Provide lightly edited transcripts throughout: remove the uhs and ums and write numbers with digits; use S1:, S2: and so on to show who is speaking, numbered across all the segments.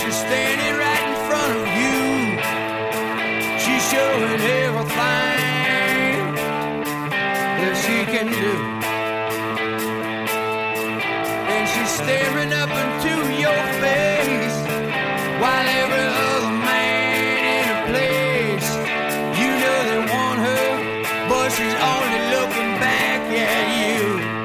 S1: she's standing right in front of you. She's showing everything that she can do. And she's staring up into your face while every other man in a place, you know they want her, but she's only looking back at you.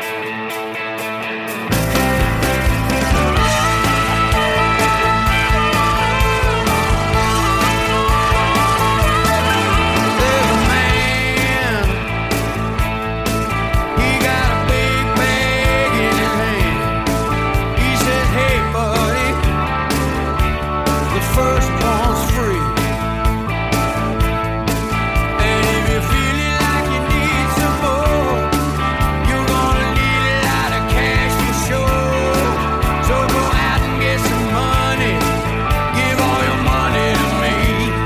S1: First one's free. And if you're feeling like you need some more, you're gonna need a lot of cash for sure. So go out and get some money. Give all your money to me.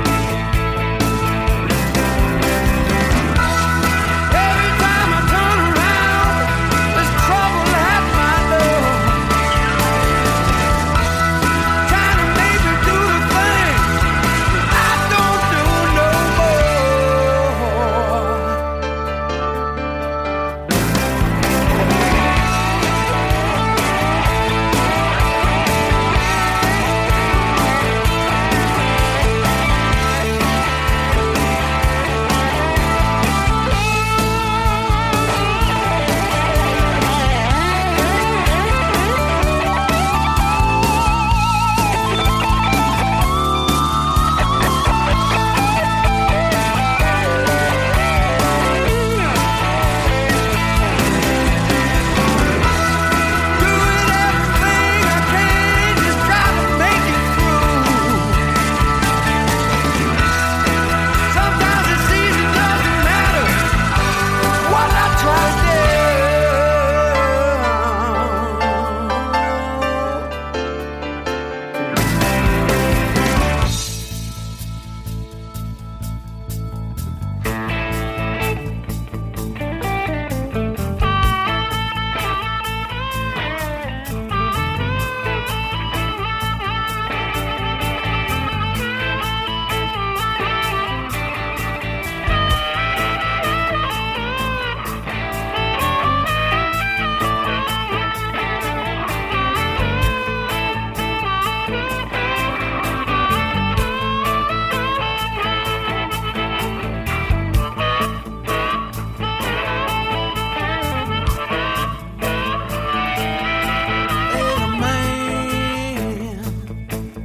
S1: Every time I turn around, there's trouble at my door. Trying to make me do the I don't do no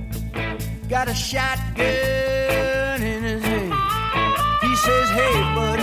S1: got a shotgun in his hand. He says, hey, buddy.